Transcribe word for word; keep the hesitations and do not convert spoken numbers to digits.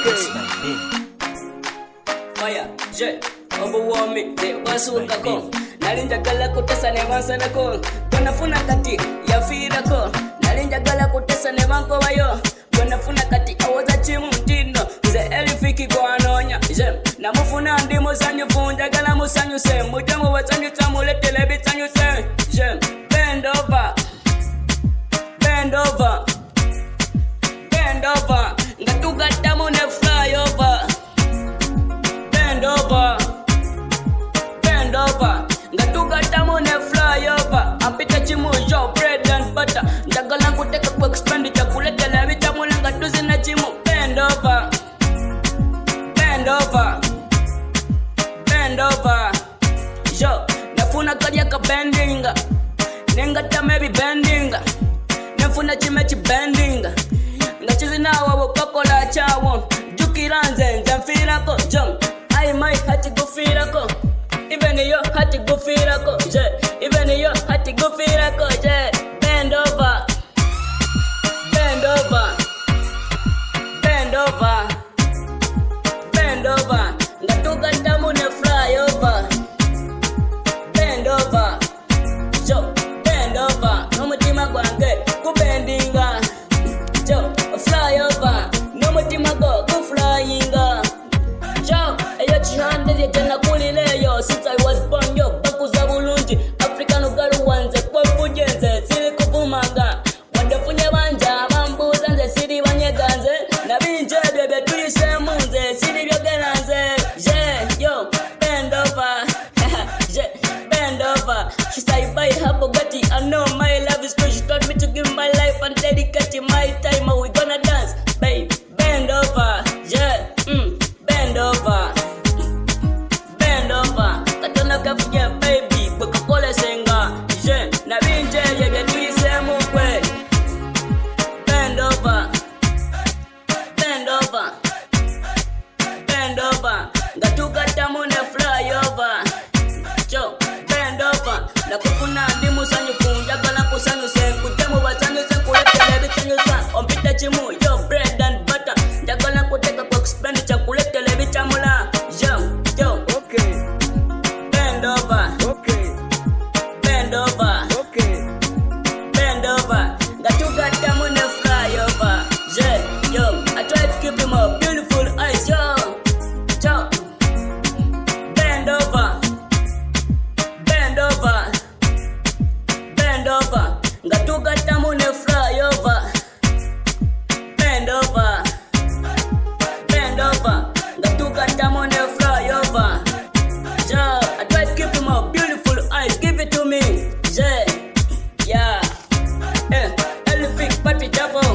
Maya, je, overwhelming, de wasuka ko. Nalinja gala kutesa ne wansana ko. Wanafuna kati ya fira ko. Nalinja gala kutesa ne wanko wayo. Wanafuna kati awaza chimu mtino. Nze elifiki kwa anonya. Je, namufuna ndi musanyu funja gala musanyu se. Mujamu wasanyu tamulete lebi sanyu se. Je, bend over. Bend over. Bend over. Ngatuga tamu ne fly over. Bend over. Bend over. Ngatuga tamu ne fly over. Ampita chimu yo bread and butter. Ndagala kuteka kwa expenditure kuleta la vitamu langa tuzi na chimu. Bend over. Bend over. Bend over. Yo, nafuna kadi yaka bendinga. Nenga tamebi bendinga. Nafuna chimechi bendinga. Ngachizi na wawo kokola chawo. Jukiranze nzamfira ko jump. I might have to go feel a go. Even you had to go feel a go. Even you had to go feel a go. Bend over. Bend over. Bend over. Bend over. Ngatuga tamu ne fly over. Bend over. Yo, bend over. No mutima gwange kubendinga. Yo, fly over. No mutima go go flying. Yo, eyo chihande ye jana kulileyo. Since I was born yo bakuza bulungi. African ugaru wanze kwa fujenze. Sili kufumanga. Wandefunye banja bambuza nze sili banyeganze. Nabinje bebe tuyise munze. Sili byogeranze. Yeah, yo, bend over. Yeah, bend over. She say buy her Bugatti. I know my love is good. She told me to give my life and dedicate my time. We gonna dance, babe. Bend over. Yeah, mm. Bend over. Bend over. Katona kafuja baby. Coca-Cola senga. Je, na binje yebe tuise mukwe. Bend over. Bend over. Bend over. Ngatuka tamu ne fly over. Jo, bend over. Na kufuna ndi musanyu kunja gala kusanyu se. Kutemu wasanyu se kulete lebi sanyu sa. Ompita chimu yo bread and butter. Njagala kuteka kwa expenditure kulete lebi chamula. Yo, yo, Okay, bend over. okay, Bend over. okay. Bend over. Ngatuga tamu ne fly over. Yeah, yo, I try to keep him up. Beautiful eyes, yo. Yo. Bend over. Bend over. Bend over. Ngatuga tamu ne fly over. Bend over. Bend over. Ngatuga tamu ne fly over. Yeah, I try to keep him up. Beautiful eyes, give it to me. Yeah, yeah. Eh, elephant party double.